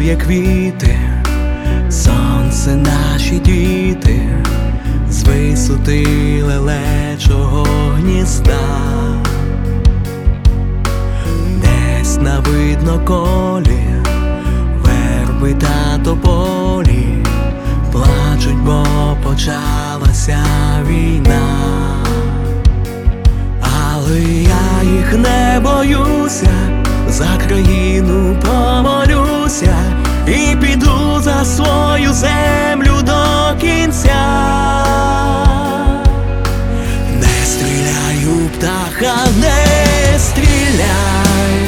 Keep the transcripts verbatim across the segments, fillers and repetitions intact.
цілує квіти, сонце наші діти, з висоти лелечого гнізда. Десь на видноколі верби та тополі плачуть, бо почалася війна. Але я їх не боюся, за країну помолюся і піду за свою землю до кінця. Не стріляю, птаха, не стріляй,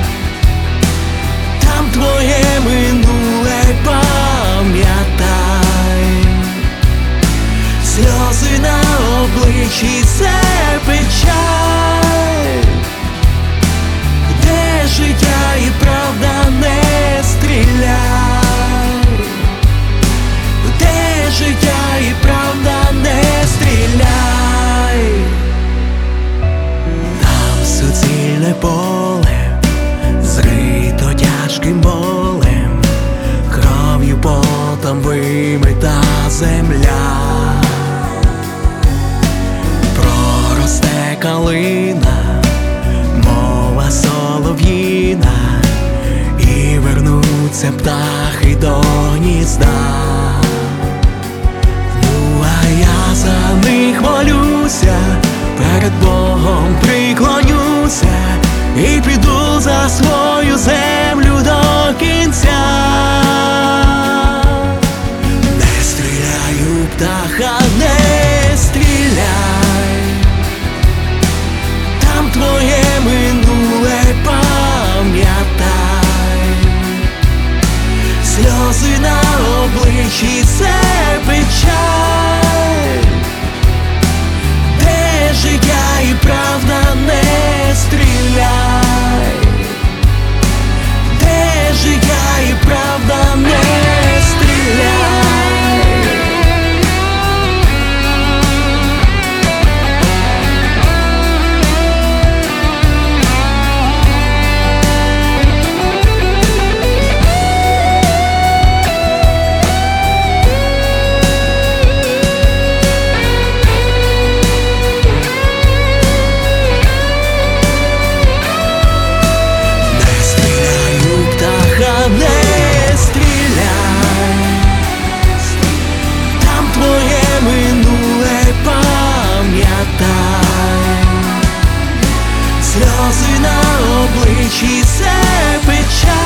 там твоє минуле пам'ятай, сльози на обличчі — це печаль, де життя і правда, не стріляй, де життя і правда, не стріляй. Там суцільне поле, зрито тяжким болем, кров'ю потом вимита земля. Проросте калина, мова солов'їна, і вернуться птахи до гнізда. Ну а я за них молюся, перед Богом приклонюся і піду за свою землю до кінця. Не стріляю, птаха, не стріляй, там твоє минуле пам'ятай, сльози на обличчі — це печаль, де життя і правда, не стріляй, де життя і правда, не стріляй. Сльози на обличчі — це печаль.